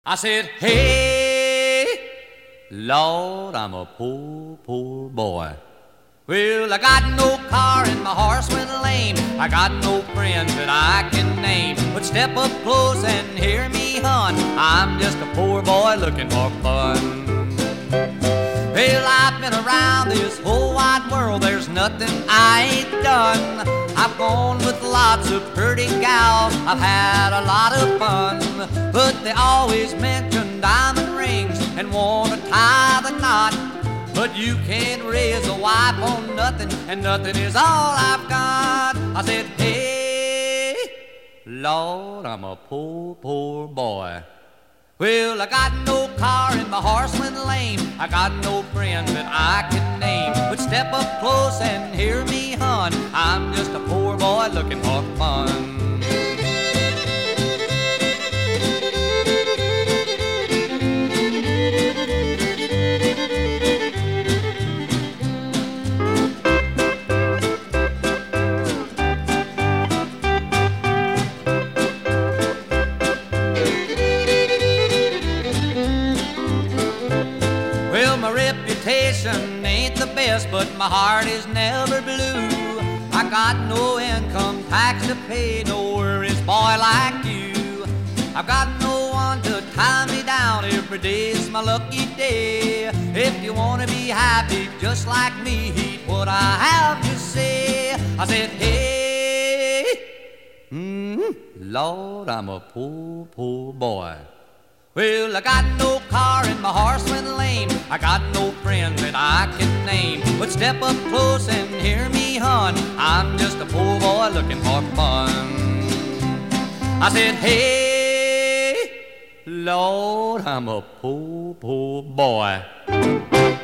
I said, hey, Lord, I'm a poor, poor boy. Well, I got no car and my horse went lame. I got no friends that I can name. But step up close and hear me, hon. I'm just a poor boy looking for fun. Well, I've been around this whole wide world. There's nothing I ain't done. I've gone with lots of pretty gals. I've had a lot of fun. But they always mention diamond rings and want to tie the knot. But you can't raise a wife on nothing, and nothing is all I've got. I said, hey, Lord, I'm a poor, poor boy. Well, I got no car and my horse went lame. I got no friends that I can name. But step up close and hear me, hon. I'm just a poor boy looking for fun. Well, my reputation ain't the best, but my heart is never blue. I got no income tax to pay, no worries, boy, like you. I've got no one to tie me down, every day's my lucky day. If you wanna be happy just like me, heed what I have to say. I said, hey, Lord, I'm a poor, poor boy. Well, I got no car and my horse went lame. I got no friends that I can name. But step up close and hear me, hon. I'm just a poor boy looking for fun. I said, hey, Lord, I'm a poor, poor boy.